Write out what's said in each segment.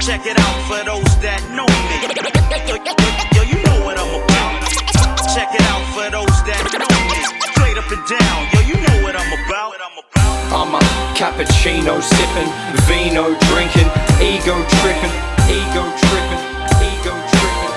Check it out for those that know me. Yo, you know what I'm about. Check it out for those that know me. Straight up and down, yo, you know what I'm about. I'm a cappuccino sipping, vino drinking, ego tripping, ego tripping, ego tripping.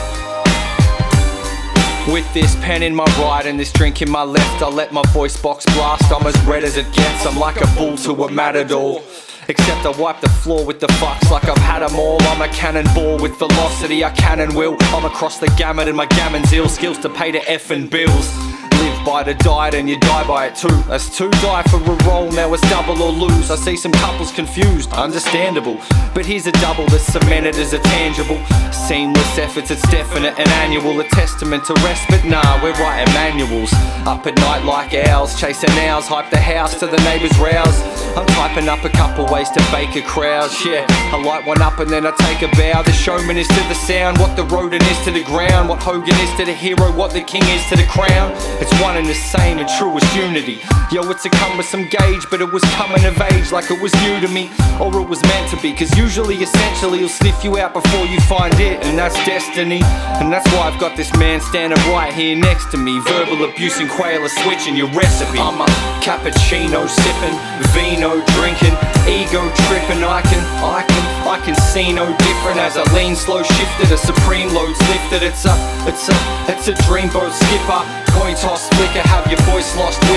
With this pen in my right and this drink in my left, I let my voice box blast. I'm as red as it gets, I'm like a bull to a matador. Except I wipe the floor with the fucks like I've had them all. I'm a cannonball with velocity, I can and will. I'm across the gamut and my gammon's ill. Skills to pay the effing bills. Live by the diet and you die by it too. That's two die for a roll, now it's double or lose. I see some couples confused, understandable. But here's a double that's cemented as a tangible. Seamless efforts, it's definite and annual. A testament to respite, nah, we're writing manuals. Up at night like owls, chasing owls. Hype the house to the neighbours rouse. I'm typing up a couple ways to bake a crowd. Yeah, I light one up and then I take a bow. The showman is to the sound what the rodent is to the ground. What Hogan is to the hero, what the king is to the crown. It's one and the same and truest unity. Yo, it's a cumbersome gauge, but it was coming of age like it was new to me, or it was meant to be. Cause usually, essentially, he'll sniff you out before you find it, and that's destiny. And that's why I've got this man standing right here next to me. Verbal abuse and quail are switching your recipe. I'm a cappuccino sipping, vino drinking, ego tripping. I can see no different as I lean slow shifted. A supreme load's lifted. It's a dreamboat skipper. Coin toss flicker, have your voice lost with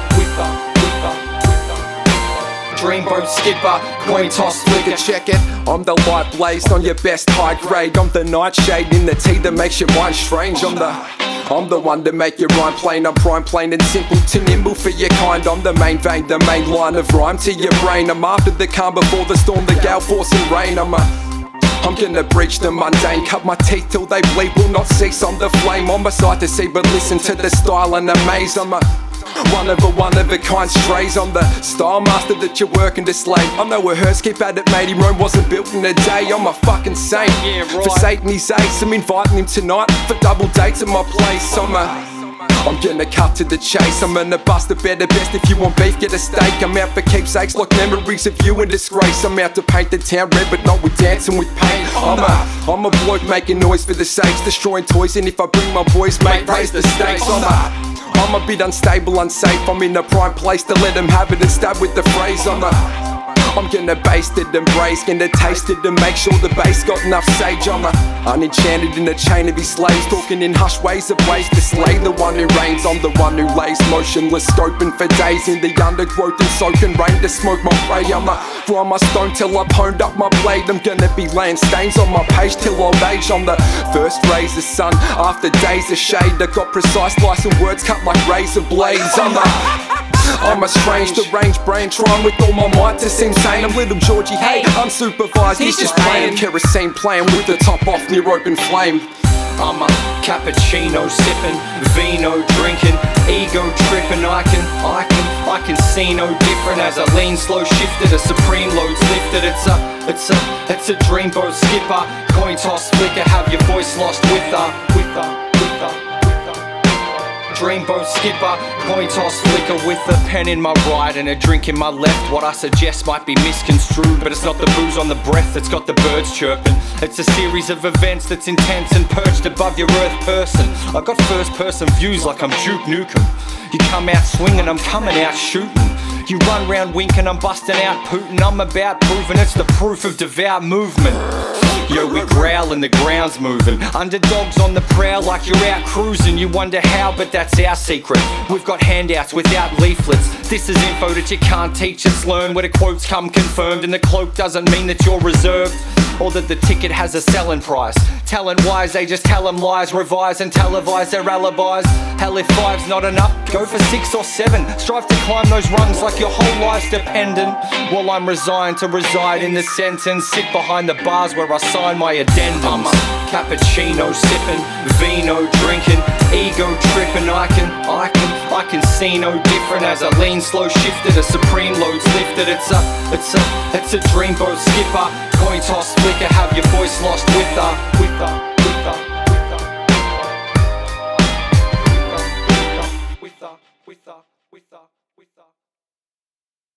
dreamboat skipper, coin toss flicker. Check it, I'm the light blazed on your best high grade. I'm the nightshade in the tea that makes your mind strange. I'm the one to make your rhyme plain. I'm prime, plain and simple, too nimble for your kind. I'm the main vein, the main line of rhyme to your brain. I'm after the calm before the storm, the gale, force and rain. I'm gonna breach the mundane, cut my teeth till they bleed, will not cease. I'm the flame, on my sight to see, but listen to the style and amaze. I'm a one of a kind strays. I'm the style master that you're working to slay. I'm no rehearse, keep at it matey, Rome wasn't built in a day. I'm a fucking saint, yeah, right. For Satan he's ace, I'm inviting him tonight for double dates at my place. I'm gonna cut to the chase. I'm gonna bust a better best. If you want beef, get a steak. I'm out for keepsakes, like memories of you in disgrace. I'm out to paint the town red, but not with dancing with paint. I'm a bloke making noise for the sakes, destroying toys. And if I bring my boys, mate, raise the stakes. I'm a bit unstable, unsafe. I'm in a prime place to let them have it and stab with the phrase. I'm gonna baste it, embrace, gonna taste it and make sure the bass got enough sage. I'm unenchanted in a chain of his slaves, talking in hushed ways of ways to slay the one who reigns. I'm the one who lays motionless, scoping for days in the undergrowth and soaking rain to smoke my prey. I'ma grind my stone till I've honed up my blade. I'm gonna be laying stains on my page till old age. I'm the first rays of sun after days of shade. I got precise lies and words cut like razor blades. I'm a strange, deranged brain, trying with all my might to seem sane. I'm little Georgie, hey, unsupervised, he's just playing kerosene, playing with the top off near open flame. I'm a cappuccino sipping, vino drinking, ego tripping. I can see no different as I lean slow shifted. A supreme load's lifted. It's a dreamboat skipper, coin toss flicker. Have your voice lost with dreamboat skipper, coin toss flicker. With a pen in my right and a drink in my left. What I suggest might be misconstrued, but it's not the booze on the breath that's got the birds chirping. It's a series of events that's intense and perched above your earth person. I got first person views like I'm Duke Nukem. You come out swinging, I'm coming out shooting. You run round winking, I'm busting out Putin. I'm about proving it's the proof of devout movement. Yo, we growl and the ground's moving. Underdogs on the prowl like you're out cruising. You wonder how, but that's our secret. We've got handouts without leaflets. This is info that you can't teach us. Learn where the quotes come confirmed. And the cloak doesn't mean that you're reserved, or that the ticket has a selling price. Talent-wise, they just tell them lies, revise and televise their alibis. Hell, if 5's not enough, go for 6 or 7. Strive to climb those rungs like your whole life's dependent. While I'm resigned to reside in the sentence, sit behind the bars where I sign my addendums. I'm a cappuccino sipping, vino drinking, ego tripping. I can see no different as I lean slow shifted. A supreme load's lifted. It's a dreamboat skipper, coin toss flicker. Have your voice lost with